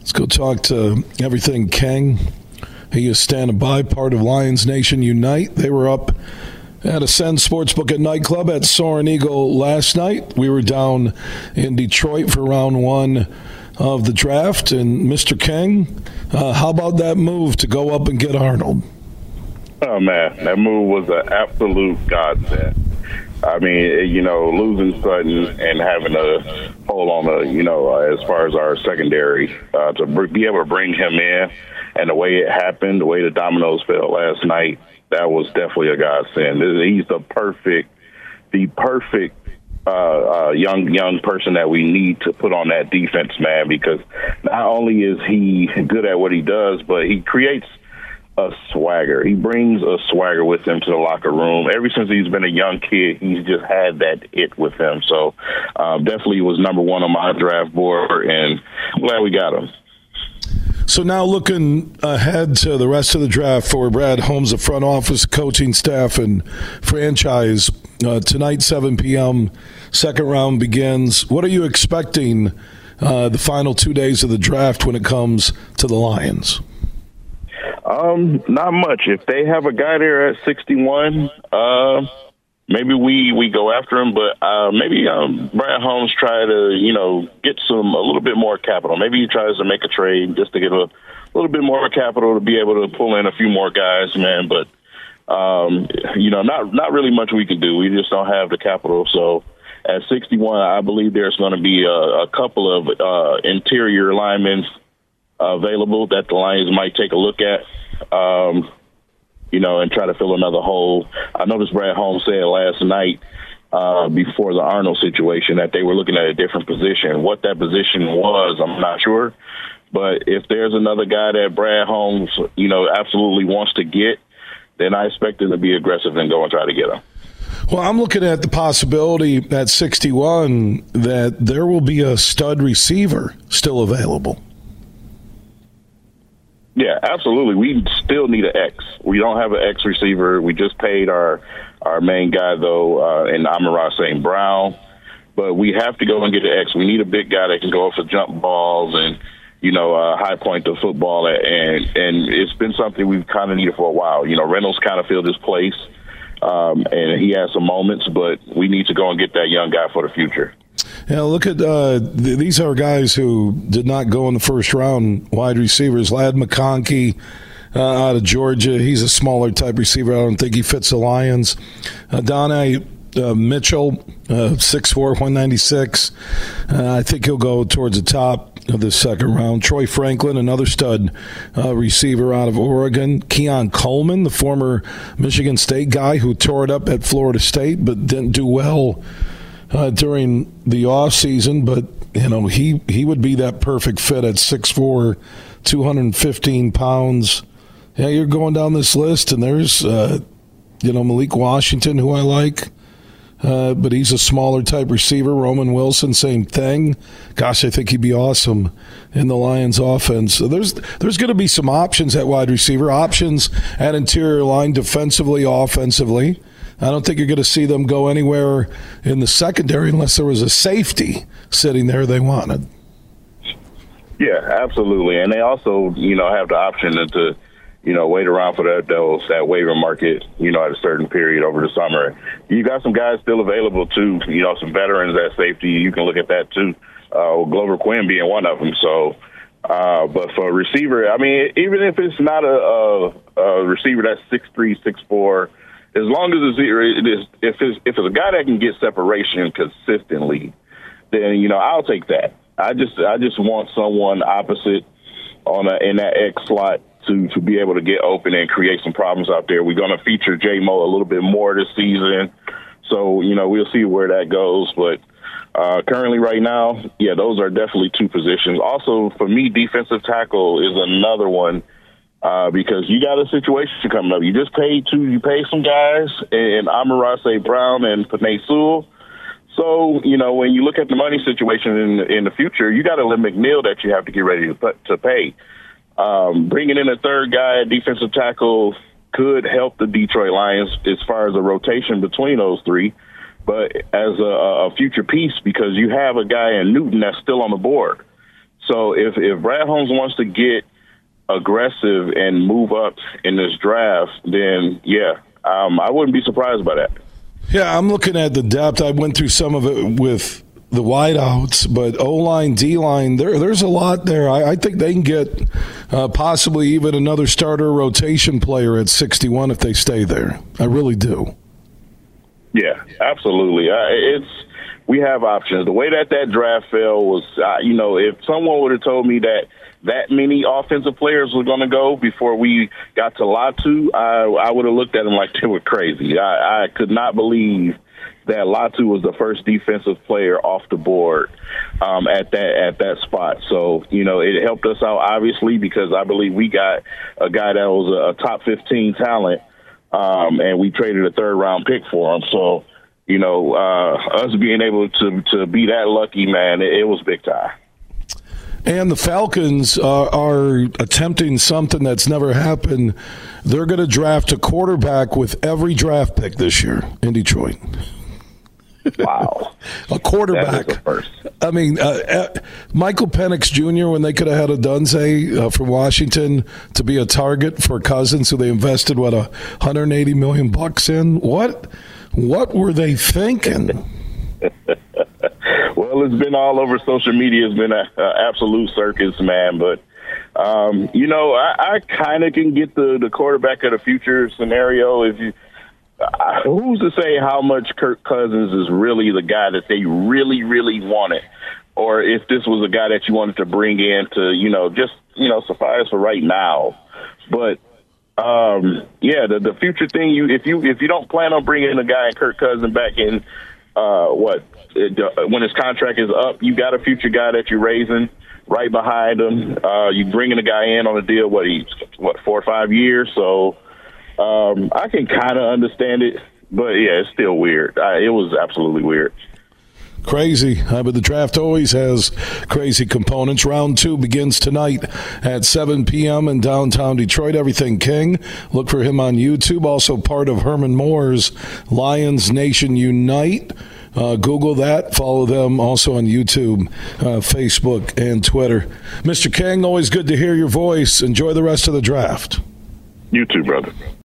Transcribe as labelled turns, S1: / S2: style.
S1: Let's go talk to Everything King. He is standing by, part of Lions Nation Unite. They were up at Ascend Sportsbook and Nightclub at Soaring Eagle last night. We were down in Detroit for round one of the draft. And Mr. King, how about that move to go up and get Arnold?
S2: Oh, man, that move was an absolute godsend. I mean, losing Sutton and having a hole on as far as our secondary, to be able to bring him in and the way it happened, the way the dominoes fell last night, that was definitely a godsend. He's the perfect young person that we need to put on that defense, man, because not only is he good at what he does, but he creates a swagger. He brings a swagger with him to the locker room. Ever since he's been a young kid, he's just had that it with him. So definitely was number one on my draft board, and I'm glad we got him.
S1: So now looking ahead to the rest of the draft for Brad Holmes, the front office, coaching staff, and franchise, tonight, 7 p.m., second round begins. What are you expecting the final 2 days of the draft when it comes to the Lions?
S2: Not much. If they have a guy there at 61, maybe we go after him, but maybe Brad Holmes try to, get a little bit more capital. Maybe he tries to make a trade just to get a little bit more capital to be able to pull in a few more guys, man. But, not really much we can do. We just don't have the capital. So at 61, I believe there's going to be a couple of interior linemen available that the Lions might take a look at, and try to fill another hole. I noticed Brad Holmes said last night before the Arnold situation that they were looking at a different position. What that position was, I'm not sure. But if there's another guy that Brad Holmes, absolutely wants to get, then I expect him to be aggressive and go and try to get him.
S1: Well, I'm looking at the possibility at 61 that there will be a stud receiver still available.
S2: Yeah, absolutely. We still need an X. We don't have an X receiver. We just paid our main guy, though, in Amon-Ra St. Brown. But we have to go and get an X. We need a big guy that can go for jump balls and, high point the football. And it's been something we've kind of needed for a while. Reynolds kind of filled his place, and he has some moments, but we need to go and get that young guy for the future.
S1: Yeah, look at these are guys who did not go in the first round, wide receivers. Ladd McConkey out of Georgia. He's a smaller type receiver. I don't think he fits the Lions. Adonai Mitchell, 6'4", 196. I think he'll go towards the top of the second round. Troy Franklin, another stud receiver out of Oregon. Keon Coleman, the former Michigan State guy who tore it up at Florida State but didn't do well during the off season, but he would be that perfect fit at 6'4", 215 pounds. Yeah, you're going down this list, and there's Malik Washington, who I like, but he's a smaller type receiver. Roman Wilson, same thing. Gosh, I think he'd be awesome in the Lions offense. So there's going to be some options at wide receiver, options at interior line, defensively, offensively. I don't think you're going to see them go anywhere in the secondary unless there was a safety sitting there they wanted.
S2: Yeah, absolutely. And they also, have the option to wait around for that waiver market, at a certain period over the summer. You got some guys still available, too, some veterans at safety. You can look at that, too, Glover Quinn being one of them. So, but for a receiver, I mean, even if it's not a receiver that's 6'3", 6'4", as long as if it's a guy that can get separation consistently, then I'll take that. I just want someone opposite in that X slot to be able to get open and create some problems out there. We're going to feature J-Mo a little bit more this season, so we'll see where that goes. But currently, right now, yeah, those are definitely two positions. Also, for me, defensive tackle is another one. Because you got a situation coming up. You just paid some guys in Amon-Ra St. Brown and Penei Sewell. So, when you look at the money situation in the future, you got a Lim McNeil that you have to get ready to pay. Bringing in a third guy at defensive tackle could help the Detroit Lions as far as a rotation between those three, but as a future piece because you have a guy in Newton that's still on the board. So if Brad Holmes wants to get aggressive and move up in this draft, then I wouldn't be surprised by that.
S1: Yeah, I'm looking at the depth. I went through some of it with the wideouts, but O-line, D-line, there's a lot there. I think they can get possibly even another starter rotation player at 61 if they stay there. I really do.
S2: Yeah, absolutely. We have options. The way that draft fell was, if someone would have told me that many offensive players were going to go before we got to Latu, I would have looked at them like they were crazy. I could not believe that Latu was the first defensive player off the board at that spot. So, it helped us out, obviously, because I believe we got a guy that was a top 15 talent, and we traded a third-round pick for him. So, us being able to be that lucky, man, it was big time.
S1: And the Falcons are attempting something that's never happened. They're going to draft a quarterback with every draft pick this year in Detroit.
S2: Wow.
S1: A quarterback.
S2: That is a first.
S1: I mean, Michael Penix Jr., when they could have had a Dunze for Washington to be a target for Cousins, who they invested, $180 million in? What were they thinking?
S2: Well, it's been all over social media. It's been an absolute circus, man. But, I kind of can get the quarterback of the future scenario. Who's to say how much Kirk Cousins is really the guy that they really, really wanted? Or if this was a guy that you wanted to bring in to, just suffice for right now. But, the future thing, if you don't plan on bringing a guy in Kirk Cousins back in, when his contract is up, you got a future guy that you're raising right behind him. You bringing a guy in on a deal, 4 or 5 years. So I can kind of understand it, but yeah, it's still weird. It was absolutely weird.
S1: Crazy, but the draft always has crazy components. Round 2 begins tonight at 7 p.m. in downtown Detroit. Everything King. Look for him on YouTube. Also part of Herman Moore's Lions Nation Unite. Google that. Follow them also on YouTube, Facebook, and Twitter. Mr. King, always good to hear your voice. Enjoy the rest of the draft.
S2: You too, brother.